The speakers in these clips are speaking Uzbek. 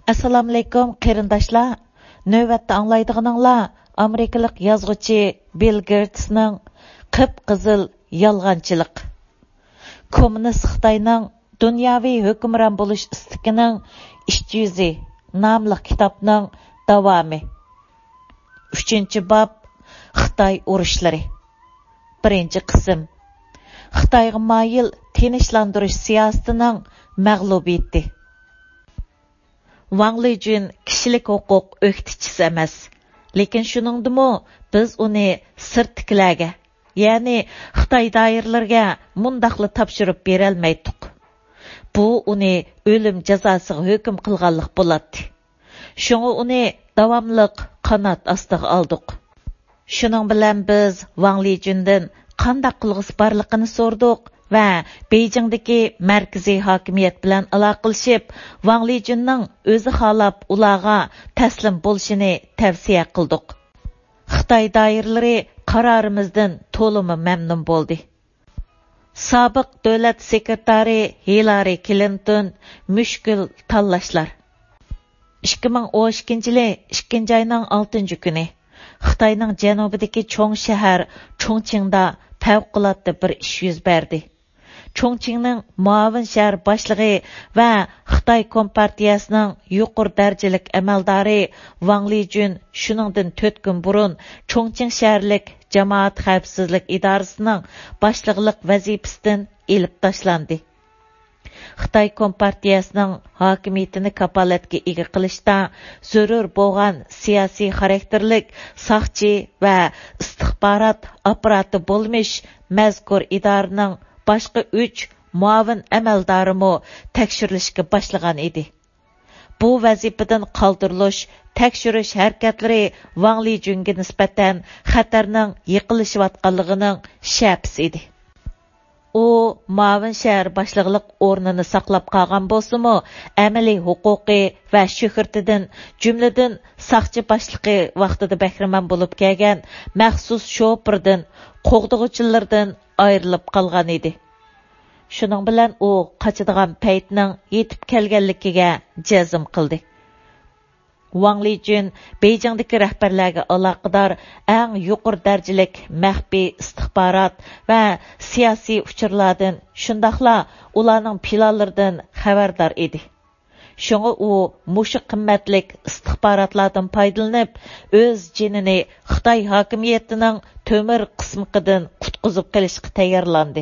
Assalamu alaykum qarindoshlar. Navbatda anglaydiganinglar Amerikalik yozuvchi Bill Gatesning qip-qizil yolg'onchilik. Kommunist Xitoyning dunyoviy hukmron bo'lish istiqining ishchi yuzi nomli kitobning davomi. 3-bob Xitoy urushlari. 1-qism. Xitoyga moyil tinchlantirish siyosatining mag'lubiyati. Wang Lijun kishilik huquq o'qituvchisi emas, lekin shuningdimi biz uni sirtkilarga, ya'ni Xitoy doiralariga mundaqli topshirib bera olmaydik. Bu uni o'lim jazosiga hukm qilganlik bo'ladi. Shunga uni davomliq qanot ostiga oldik. Shuning bilan biz Wang Lijundan qanday qilg'isi borligini so'rdik va Beijingdagi markaziy hokimiyat bilan aloqalashib, Wang Lijunning o'zi xohlab ularga taslim bo'lishini tavsiya qildik. Xitoy doiralari qarorimizdan to'limi mamnun bo'ldi. Sobiq davlat sekretari Hillary Clinton mushkul tanlashlar. 2012-yil 2-oyning 6-kuni Xitoyning janubidagi cho'ng shahar Chongqingda favqulodda bir ish yuz berdi. Chongqingning muavin shahar boshlig'i va Xitoy Kompartiyasining yuqori darajalik amaldori Wang Lijun shuningdan 4 kun burun Chongqing shaharlik jamoat xavfsizlik idorasining boshliqlik vazifasidan elib tashlandi. Xitoy Kompartiyasining hokimiyatini kapolatga ega qilishda zarur bo'lgan siyosiy xarakterlik saqchi va istixborot apparati bo'lmish mazkur idoraning boshqa 3 muavin amaldorimi tekshirilishga boshlagan edi. Bu vazifadan qoldirilish tekshirish harakatlari Wang Lijunga nisbatan xatarning yiqilishyotganligining shapsi edi. U muavin shahar boshliqlik o'rnini saqlab qolgan bo'lsa-mu, amaliy huquqiy va shuhratidan, jumladan saqchi boshlig'i vaqtida bahramand bo'lib kelgan maxsus shofirdan, qo'g'dug'uchilardan ayrilib qolgan edi. Shuning bilan u qochadigan paytning yetib kelganligiga jazm qildi. Wang Lijun Beijingdagi rahbarlarga aloqador eng yuqori darajalik maxfiy istixborot va siyosiy uchurlardan, shundaqla ularning planlaridan xabardor edi. Shunga u mushu qimmatlik istixborotlardan foydalanib, o'z jinini Xitoy hokimiyatining to'mir qismidan qutqizib qilishga tayyorlandi.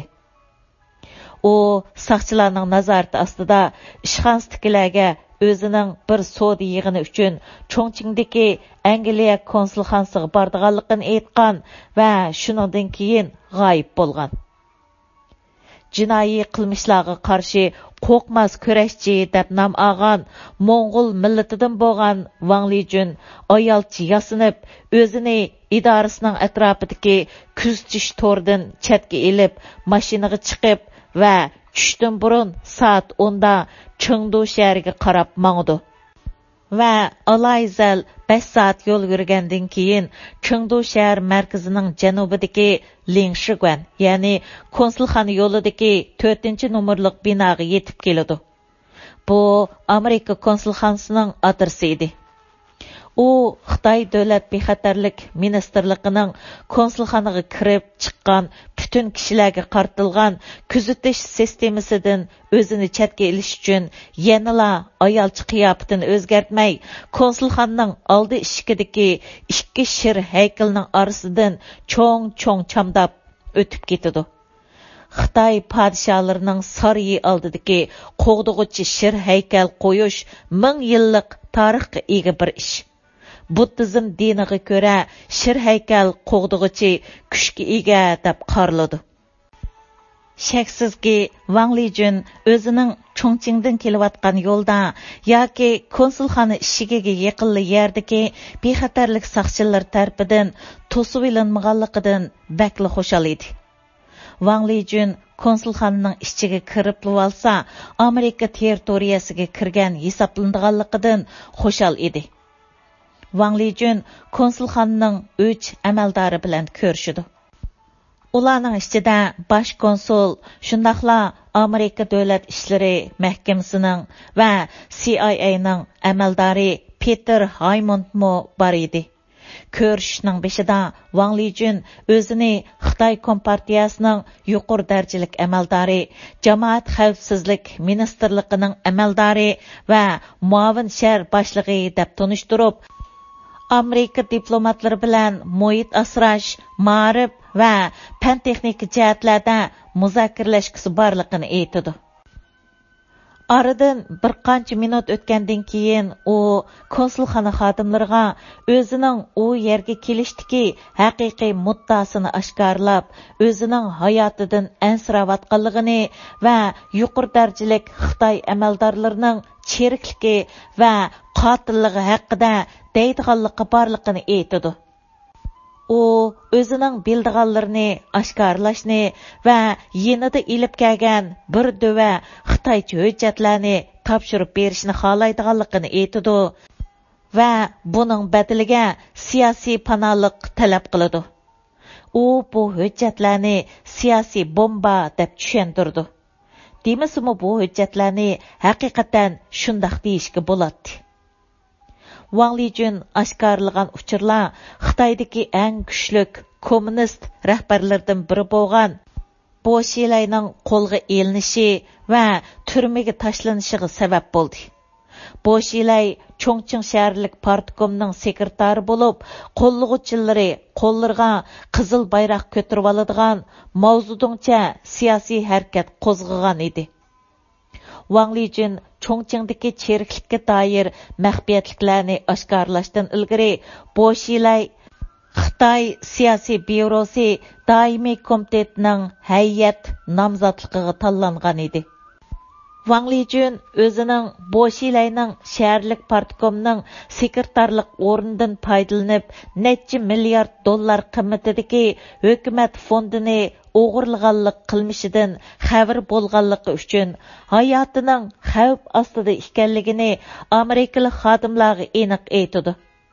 U saqchilarning nazorati ostida ishxonasidagilarga o'zining bir savdo yig'ini uchun Chongqingdagi Angliya konsulxonasiga borganligini aytgan va shuningdan keyin g'oyib bo'lgan. Jinoiy qilmishlarga qarshi qo'rqmas kurashchi deb nom olgan Mo'ng'ul millatidan bo'lgan Wang Lijun ayolchi yasinib, o'zini idorasining atrofidagi kuzatish to'ridan chetga elib, mashinaga chiqib va tushdan burun soat 10da Chengdu shahriga qarab mangdi. Va alayzal 5 soat yo'l yurgandan keyin Chengdu shahar markazining janubidagi Lingshigan, ya'ni konsulxona yo'lidagi 4-nomerlik binoga yetib keladi. Bu Amerika konsulxonasining adresi edi. U Xitoy davlat bexatarlik ministerligining konsulxonaga kirib chiqqan butun kishilarga qartilgan kuzatish sistemasidan o'zini chetga ilish uchun yanala ayolchi qiyofatini o'zgartmay, konsulxonaning oldi eshigidagi 2 shir haykalning orasidan cho'ng chamdab o'tib ketadi. Xitoy podsholarining saroyi oldidagi qo'g'dug'uchi shir haykal qo'yish 1000 yillik tarixga ega bir ish. Buddizm diniga ko'ra shir haykal qo'g'dug'uchi kuchga ega deb qaraladi. Shaksizki Wang Lijun o'zining Chongqingdan kelayotgan yo'lda yoki konsulxona ishigiga yaqinli yerdagi bexatarlik saqchilar tarafidan to'sib ilinmaganligidan bakli xushal edi. Wang Lijun konsulxonaning ichiga kirib olsa, Amerika territoriyasiga kirgan hisoblanadiganligidan xushal edi. Wang Lijun konsulxonaning 3 amaldori bilan ko'rishdi. Ularning ichida bosh konsul, shundaqla Amerika davlat ishlari mahkamasining va CIAning amaldori Peter Haymondmo bor edi. Ko'rishning beshida Wang Lijun o'zini Xitoy Kompartiyasining yuqori darajalik amaldori, jamoat xavfsizlik ministrligining amaldori va muavin shahar boshlig'i deb tanishtirib, Amerika diplomatlari bilan muhit asrash, ma'rif va fan texnika jihatlarda muzokaralashkisi borligini aytdi. Aradan bir qancha minut o'tgandan keyin u konsulxona xodimlariga o'zining u yerga kelishdiki haqiqiy muddasini oshkorlab, o'zining hayotidan ansirayotganligini va yuqori darajalik Xitoy amaldorlarining cherikligi va qotilligi haqida deydiganligi borligini aytdi. U o'zining bildiganlarini oshkorlashni va yenida ilib kelgan bir dova Xitoycha hujjatlarni topshirib berishni xohlaydiganligini aytdi va buning badaliga siyosiy panohlik talab qiladi. U bu hujjatlarni siyosiy bomba deb tushuntirdi. Demasimi bu hujjatlarni haqiqatan shundoq deyishga bo'ladi. Wang Lijun oshkorlagan uchurlar Xitoydagi eng kuchlik kommunist rahbarlardan biri bo'lgan Bo Xilayning qo'lga elinishi va turmaga tashlanishiga sabab bo'ldi. Bo Xilay Chongqing shaharlik partkomning sekretari bo'lib, qo'llag'uvchilari qo'llarga qizil bayroq ko'tarib oladigan mavzudingcha siyosiy harakat qo'zg'agan edi. Wang Lijun Chongqingdagi cheriklikka doir maxfiyatliklarni oshkorlashdan ilgari Bo Xilay Xitoy siyosiy byurosi doimiy komitetining hay'at nomzodligiga tanlangan edi. Wang Lijun o'zining Bo Xilayning shaharlik partkomning sekretarlik o'rnidan foydalanib, necha milliard dollar qimmatidagi hukumat fondini o'g'irlaganlik qilmishidan xabar bo'lganligi uchun hayotining xavf ostida ekanligini amerikalik xodimlarga aniq aytdi.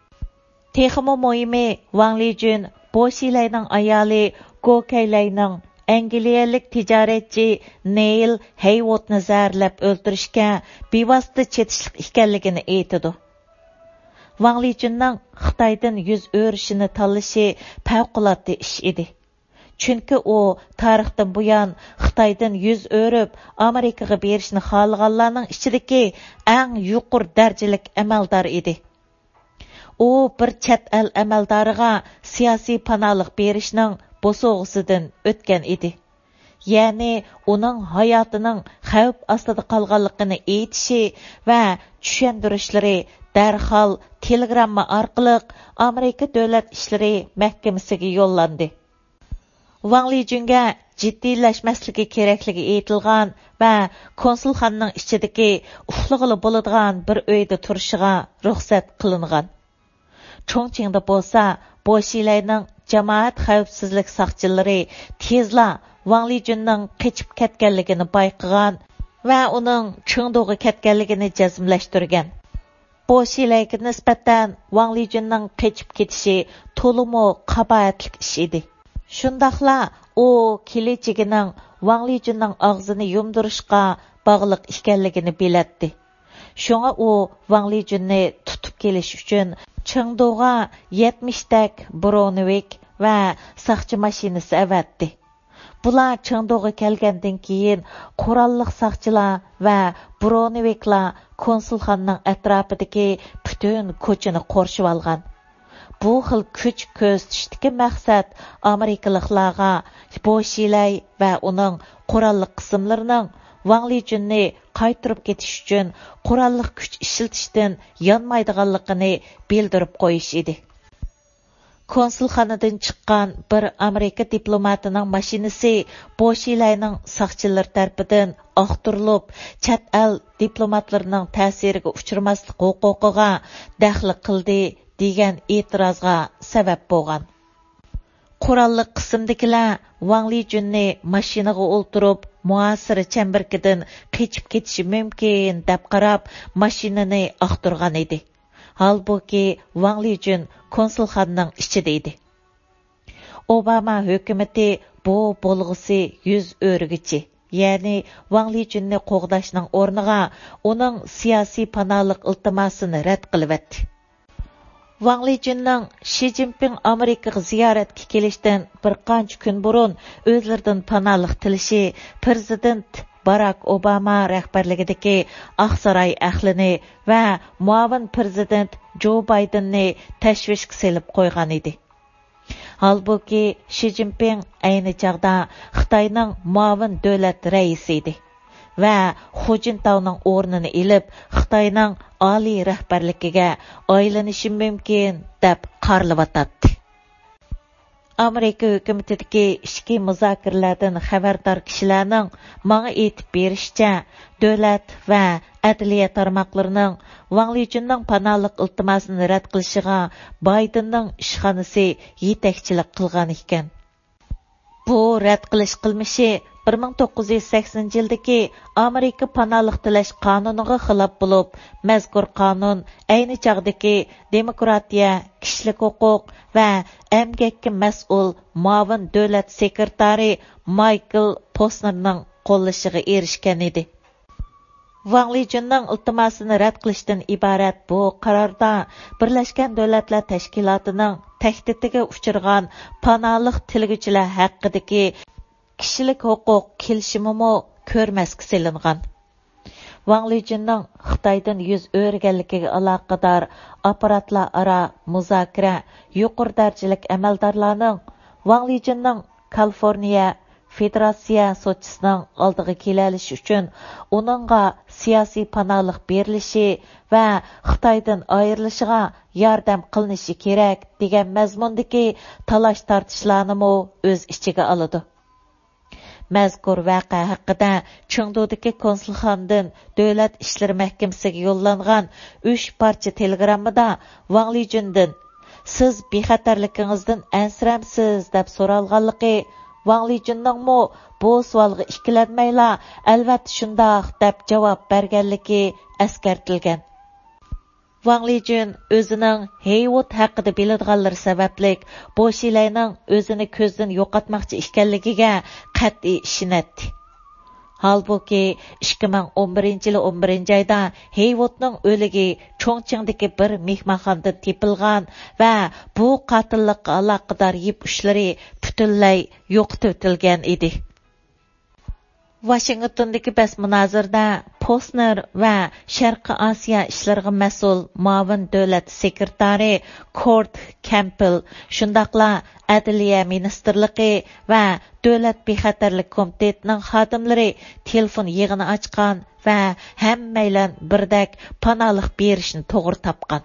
Texmo muhimi Wang Lijun Bo Xilayning ayoli Go Kailayning Angliyalik tijoratchi Neil Haywoodni zarlab o'ldirishga bevosita chetishlik ekanligini aytdi. Wang Lijunning Xitoydan yuz o'rishini tanlashi favqulodda ish edi. Chunki u tarixdan buyon Xitoydan yuz o'rib Amerikaga berishni xohlaganlarning ichidagi eng yuqori darajalik amaldor edi. U bir chet el amaldoriga siyosiy panohlik berishning bosog'isidan o'tgan edi. Ya'ni uning hayotining xavf ostida qolganligini aytishi va tushuntirishlari darhol telegramma orqali Amerika davlat ishlari mahkamasiga yo'llandi. Wang Lijunga jiddiylashmasligi kerakligi aytilgan va konsulxonaning ichidagi uxlag'ili bo'ladigan bir uyda turishiga ruxsat qilingan. Chongqingda bo'lsa, Bo Xilayning jamoat xavfsizlik soqchilari tezla Wang Lijunning qochib ketganligini bayqagan va uning Chengduga ketganligini jazmlashtirgan. Bo Xilayga nisbatan Wang Lijunning qochib ketishi to'liq qabohatli ish edi. Shundaqla u kelichigining Wang Lijunning og'zini yumdirishga bog'liq ekanligini bilatdi. Shunga u Wang Lijunni tutib kelish uchun Chengduga 70 tak Bronevik va saqchi mashinasi avatdi. Bular Chengduga kelgandan keyin qurolliq saqchilar va Broneviklar konsulxonaning atrofidagi butun ko'chani qorshib olgan. Bu xil kuch ko'rsatishdagi maqsad amerikaliklarga Bo Xilay va uning qurolliq qismlarining Wang Lijunni qaytirib ketish uchun qurolliq kuch ishlatishdan yonmaydiganligini bildirib qo'yish edi. Konsulxonadan chiqqan bir Amerika diplomatining mashinasi Bo Xilayning saqchilar tarafidan oqtirilib, chet el diplomatlarining ta'siriga uchramaslik huquqiga daxl qildi degan e'tirozga sabab bo'lgan. Qurolliq qismdagilar Wang Lijunni mashinaga o'ltirib, muasira chambarkidan qochib ketishi mumkin deb qarab, mashinani oqtirgan edi. Halbuki Wang Lijun konsulxonaning ichida edi. Obama hukumati bu bolğusi yüz örgüçi, yani Wang Lijunni qoğdaşның орныға оның siyasi panalıq iltimasını rədd qılıvetdi. Wang Lijunның Xi Jinping Amerikaga ziyoratga kelishdan bir qancha kun burun o'zlaridan panalıq tilishi prezident Barack Obama rahbarligidagi Aqsaray ahlini va muavin prezident Joe Bidenni tashvishga selib qo'ygan edi. Halbuki Xi Jinping ayni chaqda Xitoyning muavin davlat raisi edi va Hu Jintaoning o'rnini ilib Xitoyning oliy rahbarligiga aylanishi mumkin deb qarlivatadi. Amerika hukumatidagi ishki muzokaralardan xabardor kishilarning menga aytib berishicha, davlat va adliya tarmoqlarining Wang Lijunning panalıq iltimosini rad qilishiga Bidenning ishxonasi yetakchilik qilgan ekan. Bu rad qilish qilmishi 1980-yildagi Amerika panalıq tilash qonuniga xilof bo'lib, mazkur qonun ayni chog'dagi demokratiya, kishilik huquq va emgakka mas'ul muavin davlat sekretari Michael Posnerning qo'llashiga erishgan edi. Wang Lijunning iltimosini rad qilishdan iborat bu qarorda Birlashgan Davlatlar Tashkilotining tahdidiga uchirgan panalıq tilguchilar haqidagi kishilik huquq kelishimimi ko'rmasga selingan. Wang Lijunning Xitoydan yuz o'rganligiga aloqador apparatlar aro muzokara yuqori darajalik amaldorlarning Wang Lijunning Kaliforniya Federatsiya sotchisining oldiga kelalish uchun uningga siyosiy panalıq berilishi va Xitoydan ayrilishiga yordam qilinishi kerak degan mazmundagi talash tortishlarni o'z ichiga oladi. Mazkur vaqa haqida Chengdudagi konsulxonadan Davlat ishlari mahkamasiga yo'llangan 3 parcha telegramida Wang Lijundan "Siz bexatarligingizdan ansramsiz" deb so'ralganligi, Wang Lijunning bu savolga ikkilanmayla albatta shundoq deb javob berganligi eskartilgan. Wang Lijun o'zining Haywood haqida biladiganlari sababli bu shilayning o'zini ko'zdan yo'qotmoqchi ekanligiga qat'iy ishonadi. Halbuki 2011-yil 11-oyda Haywoodning o'ligi Chongqingdagi bir mehmonxonada tepilgan va bu qotillikqa aloqador yip ushlari butunlay yo'qotib o'tilgan edi. Washingtondagi bas munozirda Posner va Sharqi Osiyo ishlariga mas'ul muavin davlat sekretari Kurt Campbell, shundaqla Adliya ministrligi va Davlat bexatarlik komitetining xodimlari telefon yig'ini ochgan va hammaylar birdak panalıq berishni to'g'ri topgan.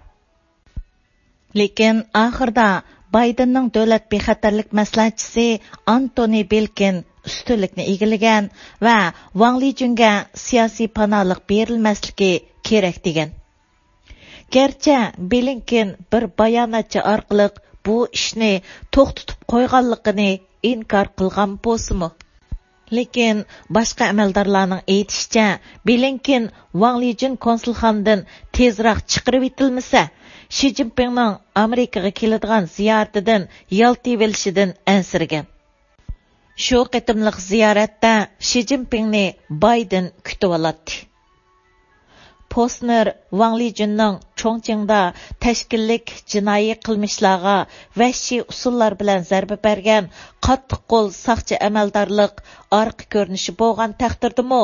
Lekin oxirida Bidenning davlat bexatarlik maslahatchisi Antony Blinken ustunlikni egillagan va Wang Lijunga siyosiy panalıq berilmasligi kerak degan. Gerçi Blinken bir bayonotchi orqali bu ishni to'xtatib qo'yganligini inkor qilgan bo'lsa-mu, lekin boshqa amaldorlarning aytishicha, Blinken Wang Lijun konsulxonadan tezroq chiqarib etilmasa, Xi Jinpingning Amerikaga keladigan ziyoratidan yaltib olishidan ansirgan. Shu qitimliq ziyoratda Xi Jinpingni Biden kutib oladi. Posner Wang Lijunning Chongqingda tashkillik jinoiy qilmishlarga vahshiy usullar bilan zarba bergan qattiq qo'l saqchi amaldorlik orqa ko'rinishi bo'lgan taqdirdami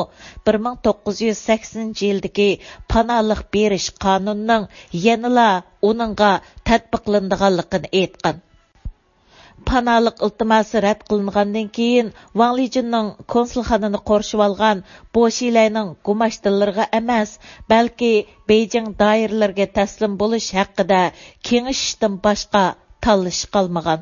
1980-yildagi panalıq berish qonunining yanala uningga tatbiqlanadiganligini aytgan. Panalıq iltimosi rad qilingandan keyin Wang Lijunning konsulxonani qorishib olgan bo'shilayning gumashdillariga emas, balki Beijing doiralariga taslim bo'lish haqida kengashishdan boshqa tanlash qolmagan.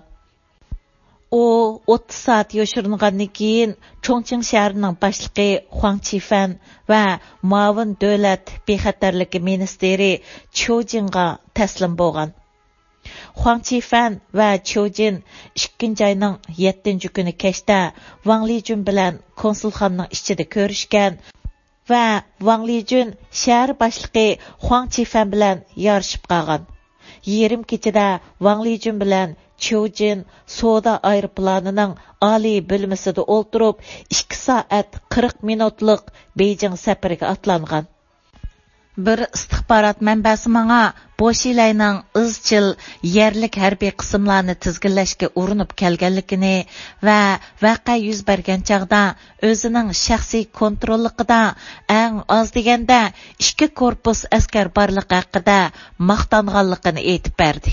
U 30 soat yoshiringandan keyin Chongqing shahrining boshlig'i Huang Qifan va muavin davlat bexatarligi ministri Qiu Jinga taslim bo'lgan. Huang Qifan va Qiu Jin 2-oyning 7-kuni kechda Wang Lijun bilan konsulxonaning ichida ko'rishgan va Wang Lijun shahar boshlig'i Huang Qifan bilan yorishib qolgan. Yerim kechida Wang Lijun bilan Чоужин сода аэропланының али бөлмесінде отырып 2 saat 40 minutluk Бейжің сәпірге атланған. Bir istihbarat mənbəsi mənə Boşilayның izchil yerlik hərbiy qismlarni tizginlashga urinib kelganligini va voqea yuz bergan chaqda o'zining shaxsiy kontrolligida eng oz deganda 2 korpus askar borligi haqida maqtanganligini aytib berdi.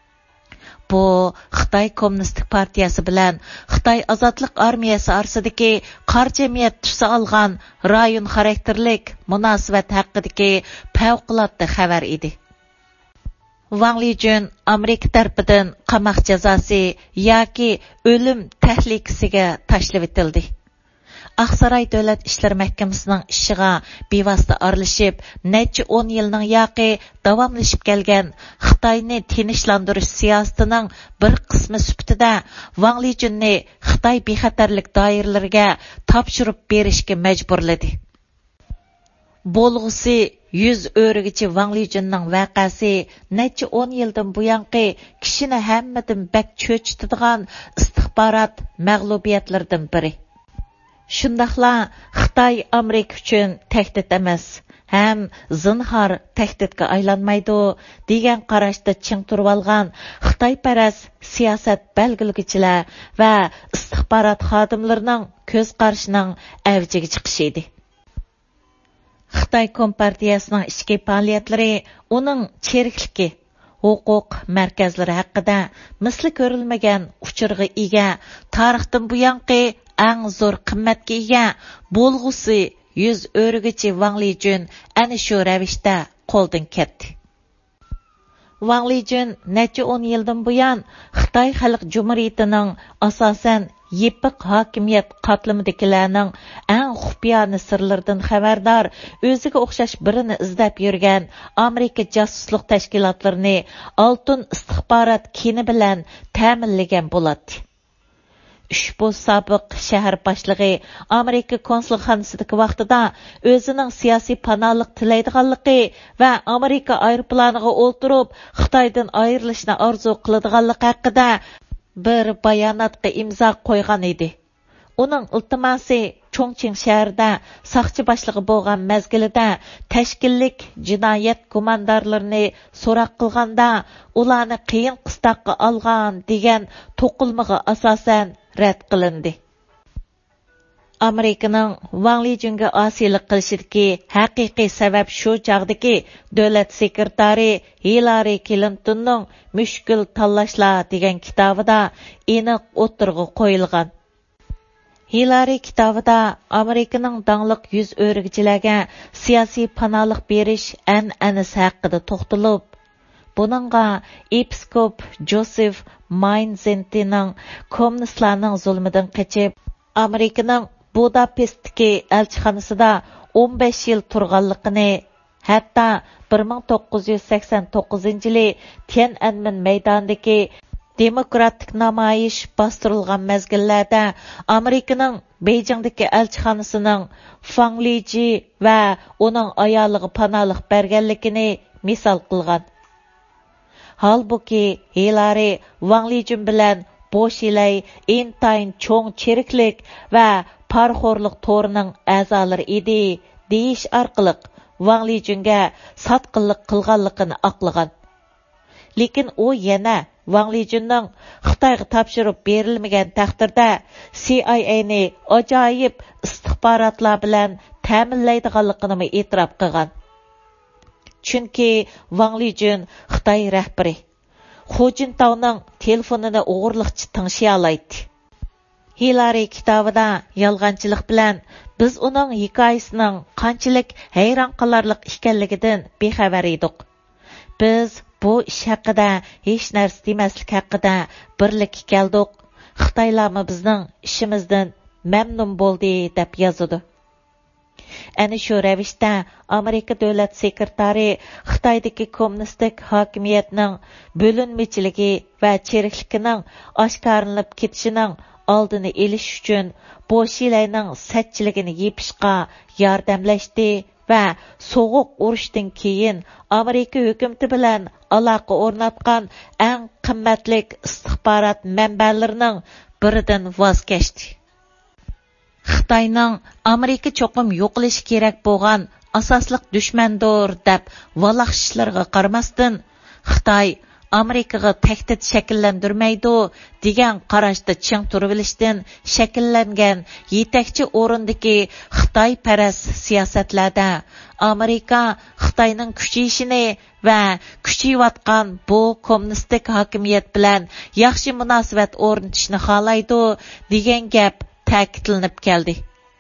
Bu Xitoy Kommunistik partiyasi bilan Xitoy Ozodlik armiyasi orasidagi qor jamiyat tusi olgan rayon xarakterlik munosabat haqidagi favqulodda xabar edi. Wang Lijun Amerika tarafidan qamoq jazosi yoki o'lim tahlikasiga tashlab etildi. Aqsaray Davlat ishlar mahkamasining ishiga bevosita aralashib, necha 10 yilning yoqi davomlashib kelgan Xitoyni tinchlantirish siyosatining bir qismi sifatida Wang Lijunni Xitoy bexatarlik doiralariga topshirib berishga majburladi. Bo'lg'usi 100 o'rgichi Wang Lijunning voqeasi necha 10 yildan buyanqi kishini hammadan bak cho'chitadigan istihbarat mag'lubiyatlardan biri. Shundaqla Xitoy Amerika uchun tahdid emas, ham zinhor tahdidga aylanmaydi degan qarashda ching turib olgan Xitoyparast siyosat belgilagichilar va istihbarat xodimlarining ko'z qarashining avjiga chiqishi edi. Xitoy Kompartiyasining ichki faoliyatlari uning cherikligi, huquq markazlari haqida misli ko'rilmagan uchurg'i ega tarixdan buyanqi eng zo'r qimmatga ega bo'lg'usi 100 o'rgichi Wang Lijun ana shu ravishda qo'ldan ketdi. Wang Lijun necha 10 yildan buyon Xitoy Xalq Jumhuriyatining asosan yepiq hokimiyat qatlamidagilarning eng xufiyona sirlaridan xabardor, o'ziga o'xshash birini izlab yurgan Amerika josuslik tashkilotlarini oltin istihbarat kini bilan ta'minlagan bo'ladi. Ushbu sobiq shahar boshlig'i Amerika konsulxonasidagi vaqtida o'zining siyosiy panohlik tilaydiganligi va Amerika aeroplaniga o'ltirib Xitoydan ayrilishni orzu qiladiganligi haqida bir bayonotga imzo qo'ygan edi. Uning iltimosi Chongqing shahrida saqchi boshlig'i bo'lgan mezgilida tashkillik jinoyat gumondorlarini so'roq qilganda ularni qiyin qistoqqa olgan degan to'qilmaga asosan rad qilindi. Amerikaning Wang Lijunga osiylik qilishidagi haqiqiy sabab shu chog'dagi davlat sekretari Hillary Clintonning Mushkul tanlashlar degan kitobida aniq o'tirg'i qo'yilgan. Hillary kitobida Amerikaning dangliq 100 o'rgichilarga siyosiy panohlik berish an'anasi haqida to'xtalib, buningga episkop Joseph Mainzentining kommunistlarning zulmidan qochib, Amerikaning Budapestdagi elchixonasida 15 yil turganligini, hatto 1989-yili Tiananmen maydonidagi demokratik namoyish bostirilgan mezgillarda Amerikaning Beyjingdagi elchixonasining Fang Liji va uning ayoliga panohlik berganligini misol qilgan. Halbuki Hillary Wang Lijun bilan Boşilay intayin cho'ng cheriklik va parxo'rlik to'rining a'zolari edi deyish orqali Wang Lijunga sotqinlik qilganligini aqlagan. Lekin u yana Wang Lijunning Xitoyga topshirib berilmagan taqdirda CIA'ni ajoyib istihbarotlar bilan ta'minlaydiganligini e'tirof qilgan. Chunki Wang Lijun Xitoy rahbari Hu Jintaoning telefonini o'g'irliqchi tingshiy olaydi. Hillary kitobida yolg'onchilik bilan biz uning hikoyasining qanchalik hayron qolarlik ekanligidan bexabar edik. Biz bu ish haqida hech narsa demaslik haqida birlikka keldik. Xitoylarmi bizning ishimizdan mamnun bo'ldi deb yozadi. Ana shu ravishda Amerika davlat sekretari Xitoydagi kommunistik hokimiyatning bo'linmachiligi va cherikligining oshkoralanib ketishining oldini olish uchun Boşilayning satchiligini yepishga yordamlashdi va soğuq urushdan keyin Amerika hukumati bilan aloqa o'rnatgan eng qimmatli istixborot manbalarining biridan voz kechdi. Xitoyning Amerika cho'qim yo'qolishi kerak bo'lgan asosliq dushmandir deb valaxishlarga qaramasdan Xitoy Amerikaga tahdid shakllantirmaydi degan qarashda ching turib olishdan shakllangan yetakchi o'rindagi Xitoy paras siyosatlarda Amerika Xitoyning kuchayishini va kuchayayotgan bu kommunistik hokimiyat bilan yaxshi munosabat o'rnatishni xohlaydi degan gap ta'kidlanib keldi.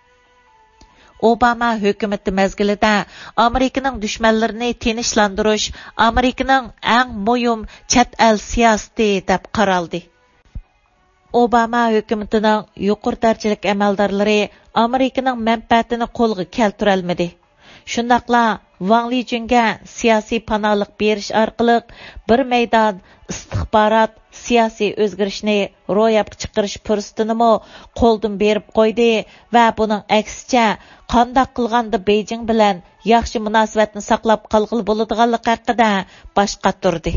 Obama hukumati mezgilida Amerikaning dushmanlarini tinchlantirish Amerikaning eng muhim chet el siyosati deb qaraldi. Obama hukumatining yuqori darajalik amaldorlari Amerikaning manfaatini qo'lga keltira olmadi. Shundaqla Wang Lijunga siyosiy panohlik berish orqali bir maydon istixborot siyosiy o'zgarishni ro'yobga chiqarish fursatini qo'ldan berib qo'ydi va buning aksicha qandoq qilganda Beijing bilan yaxshi munosabatni saqlab qolg'ili bo'ladiganligi haqida bosh qotirdi.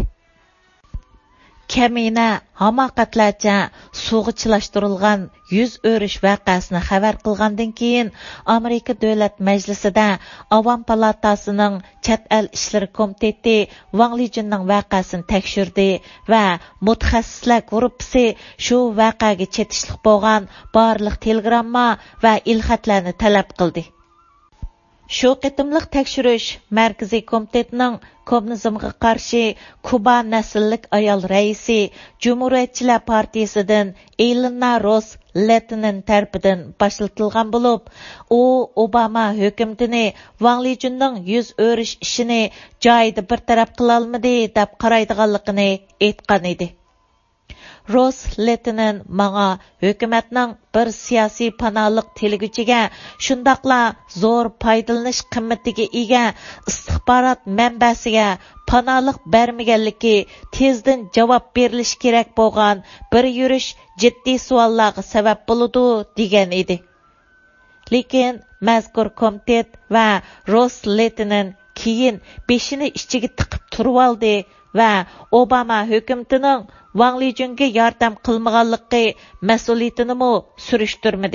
Kamina hamoqatlarcha suvga chilashtirilgan yuz o'rish voqeasini xabar qilgandan keyin Amerika Davlat Majlisida Avam palatasining chet el ishlari komiteti Wang Lijunning voqeasini tekshirdi va mutaxassislar guruhi shu voqeaga chetishlik bo'lgan barliq telegramma va ilxatlarni talab qildi. Shu qitimliq tekshirish Markaziy komitetining kommunizmga qarshi Kuba nasllik ayol raisi Cumhuriyetçiler partiyasidan Elena Ross Letinen tarafidan başlatilgan bo'lib, u Obama hukumatini Wang Lijunning yuz o'rish ishini joyida bir taraf qila olmadi deb qaraydiganligini aytgan edi. Ross Letinen manga hukumatning bir siyosiy panohlik tilguchiga shundaqla zo'r foydalanish qimmatiga ega istixborot manbasiga panohlik bermaganligi tezdan javob berilishi kerak bo'lgan bir yurish jiddiy savollarga sabab bo'ladi degan edi. Lekin mazkur komitet va Ross Letinen keyin beshini ichiga tiqib turib oldi va Obama hukumatining Wang Lijunga yordam qilmaganligi mas'uliyatini surishtirmadi.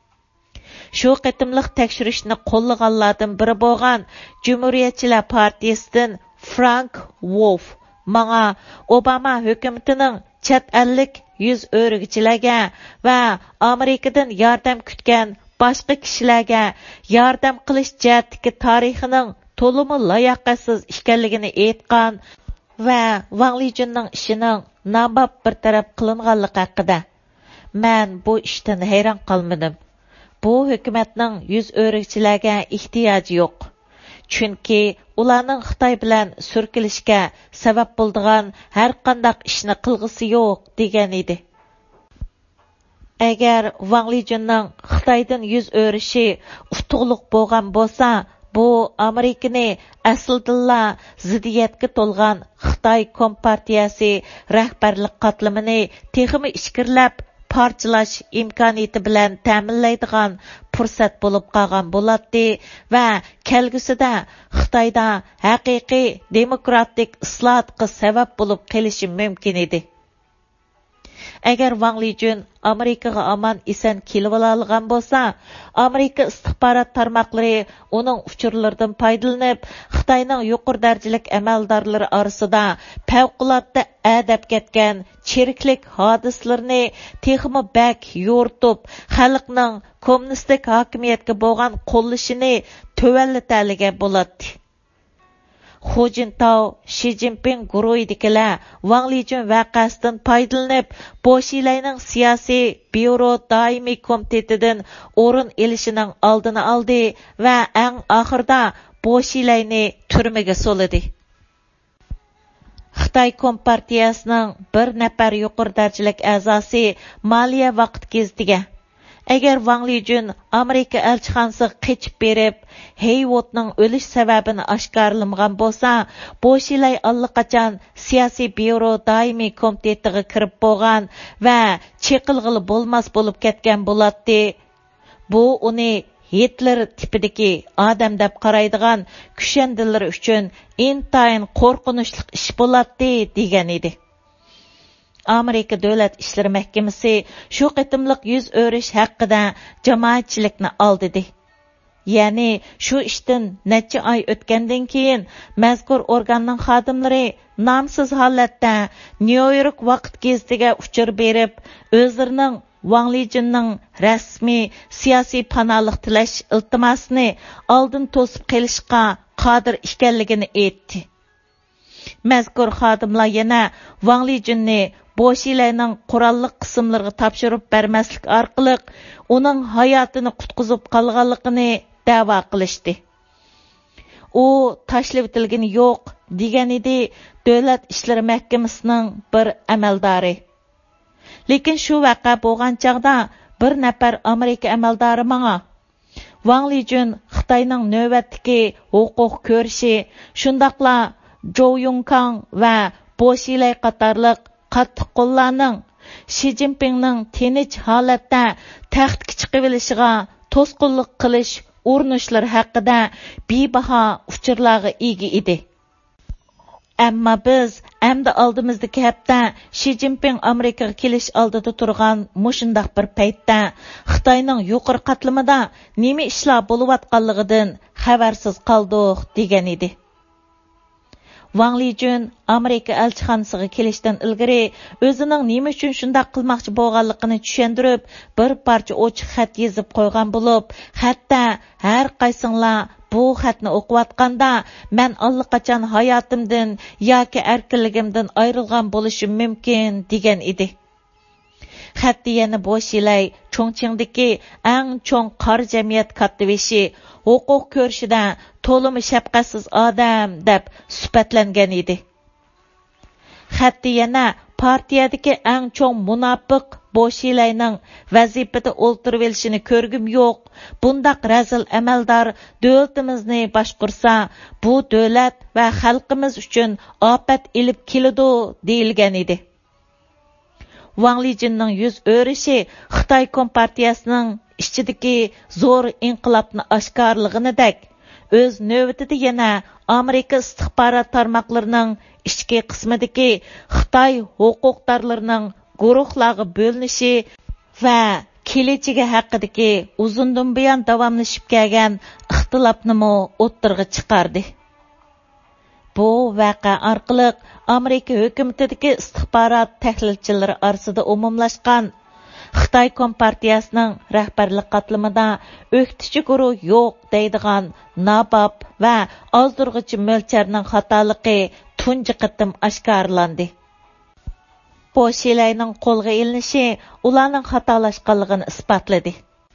Shu qitimliq tekshirishni qo'llaganlardan biri bo'lgan Cumhuriyetçiler partiyasidan Frank Wolf manga Obama hukumatining chet ellik yuz o'rgichilarga va Amerikadan yordam kutgan boshqa kishilarga yordam qilish jihatdagi tarixining to'limi layoqatsiz ekanligini aytgan va Wang Lijunning ishining nabab bir taraf qilinganligi haqida. Men bu ishdan hayron qolmadim. Bu hukumatning yuz o'rikchilarga ehtiyoji yo'q. Chunki ularning Xitoy bilan surkilishga sabab bo'lgan har qanday ishni qilg'isi yo'q degan edi. Agar Wang Lijunning Xitoydan yuz o'rishi utuqliq bo'lgan bo'lsa, bu Amerikani aslidilla ziddiyatga to'lgan Xitoy Kompartiyasi rahbarlik qatlamini texmi ishkirlab parchalash imkoniyati bilan ta'minlaydigan fursat bo'lib qolgan bo'ladi va kelgusida Xitoyda haqiqiy demokratik islohotga sabab bo'lib qolishi mumkin edi. Agar Wang Lijun Amerikaga aman esen kelib olgan bo'lsa, Amerika istixborot tarmoqlari uning uchurlaridan foydalanib, Xitoyning yuqori darajalik amaldorlari orasida favqulodda adab ketgan chiriklik hodisalarini texmi bak yo'rtib, xalqning kommunistik hokimiyatga bo'lgan qo'llashini tövəllataliga bo'ladi. Hu Jintao, Xi Jinping guruhidagilar Wang Lijun voqeasidan foydalanib, Bolsheviklarning siyosiy byuro doimiy komitetidan o'rin elishining oldini oldi va eng oxirida Bolsheviklarni turmaga soladi. Xitoy Kompartiyasining bir nafar yuqori darajalik a'zosi Maliya vaqt gezitiga agar Wang Lijun Amerika elchixonasiga qechib berib, Heyvotning o'lish sababini oshkorlamagan bo'lsa, Bolsheviklar allaqachon siyosiy byuro doimiy komitetiga kirib bo'lgan va cheqilg'ili bo'lmas bo'lib ketgan bo'ladi. Bu uni Hitler tipidagi odam deb qaraydigan kushandillar uchun intayin qo'rqinchli ish bo'ladi degan edi. Amerika Davlat ishlari mahkamasi shu qitimliq yuz o'rish haqida jamoatchilikni aldidi. Ya'ni shu ishdan necha oy o'tgandan keyin mazkur organning xodimlari nomsiz holatda Nyu-York vaqt gazetiga uchur berib, o'zlarining Wang Lijunning rasmiy siyosiy panohlik tilash iltimosini oldin to'sib qilishga qodir ekanligini aytdi. Mazkur xodimlar yana Wang Lijunni Boşilayning qurolliq qismlariga topshirib bermaslik orqali uning hayotini qutqizib qolganligini da'vo qilishdi. U tashlab etilgani yo'q degan edi Davlat ishlari mahkamasining bir amaldori. Lekin shu vaqa bo'lgan chaqda bir nafar Amerika amaldori menga Wang Lijun Xitoyning navbatdagi huquq ko'rishi, shundaqla Zhou Yongkang va Boshilay qatorliq qattiq qo'llarning Xi Jinpingning tinch holatda taxtga chiqib olishiga to'sqinlik qilish urinishlari haqida bebaho uchurlarga ega edi. Ammo biz endi oldimizdagi hafta Xi Jinping Amerikaga kelish oldida turgan mushundaq bir paytda Xitoyning yuqori qatlamida nima ishlar bo'layotganligidan xabarsiz qoldik degan edi. Wang Lijun Amerika elchixonasiga kelishdan ilgari o'zining nima uchun shunday qilmoqchi bo'lganligini tushuntirib, bir parcha ochiq xat yozib qo'ygan bo'lib, hatto har qaysinglar bu xatni o'qiyotganda men allaqachon hayotimdan yoki erkinligimdan ayrilgan bo'lishim mumkin degan edi. Xatda yana Boshilay Chongqingdagi eng cho'ng qor jamiyat kattivishi huquq ko'rishida to'limi shafqatsiz odam deb sifatlangan edi. Xatda yana partiyadagi eng cho'ng munofiq Boshilayning vazifada o'ltirib olishini ko'rgim yo'q. Bundaq razil amaldor davlatimizni boshqursa, bu davlat va xalqimiz uchun ofat ilib keladi deyilgan edi. Wang Lijunning yuz o'rishi Xitoy Kompartiyasining ichidagi zo'r inqilobni oshkorlig'inidek, o'z navbatida yana Amerika istixborot tarmoqlarining ichki qismidagi Xitoy huquqdorlarining guruhlarga bo'linishi va kelajagi haqidagi uzundan buyon davomlashib kelgan ixtilofni o'ttirg'i chiqardi. Bu vaqa orqali Amerika hukumatidagi istixborot tahlilchilari orasida umumlashgan Xitoy Kompartiyasining rahbarlik qatlamida o'qituvchi guruh yo'q deydigan nabob va ozdirg'ichi mo'lcharning xatoligi tunji qitim oshkorlandi. Boshilayning qo'lga ilinishi ularning xatolashganligini isbotladi.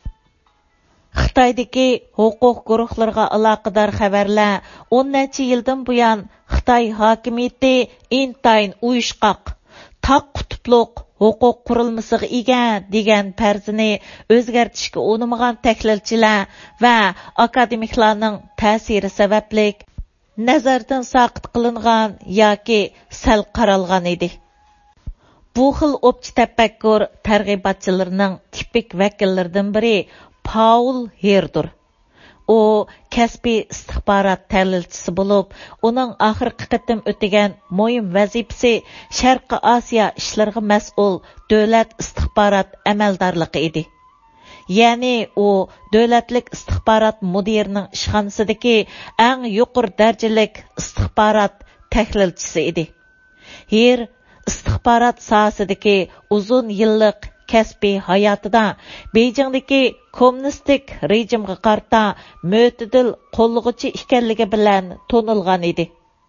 Xitoydagi huquq guruhlariga aloqador xabarlar 10 necha yildan buyon Xitoy hokimiyati intayin uyushqoq, taq qutupluq huquq qurilmasiga ega degan farzini o'zgartishga urinmagan tahlilchilar va akademiklarning ta'siri sababli nazardan saqit qilingan yoki sal qaralgan edi. Bu xil o'pchi tafakkur targ'ibotchilarining tipik vakillaridan biri Paul Herdur. U kasbiy istixborot tahlilchisi bo'lib, uning oxirgi qitim o'tgan muhim vazifasi Sharqi Osiyo ishlariga mas'ul davlat istixborot amaldorligi edi. Ya'ni u davlatlik istixborot mudirining ishxonasidagi eng yuqori darajalik istixborot tahlilchisi edi. Her istixborot sohasidagi uzun yillik kasbiy hayotida Beijingdagi kommunistik rejimga qarta mo'tadil qo'llag'uchi ekanligi bilan to'nilgan edi.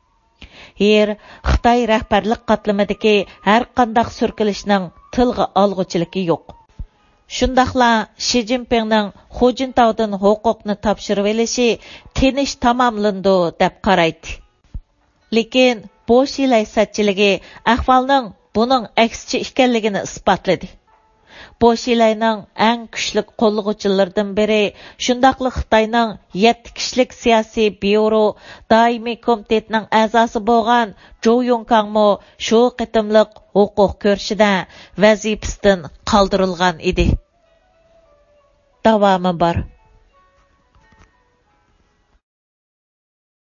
Her Xitoy rahbarlik qatlamidagi har qanday surkilishning tilga olg'uchiligi yo'q. Shundaqla Xi Jinpingning Xujintaudan huquqni topshirib olishi tinish tamomlandi deb qaraydi. Lekin Boshilay satchiligi ahvolning buning aksicha ekanligini isbotladi. Boshilayning eng kuchli qo'llag'uvchilaridan biri shundaqli Xitoyning 7 kishilik siyosiy byuro doimiy komitetining a'zosi bo'lgan Zhou Yongkang mo shu qitimliq huquq ko'rishida vazifasidan qoldirilgan edi. Davomi bor.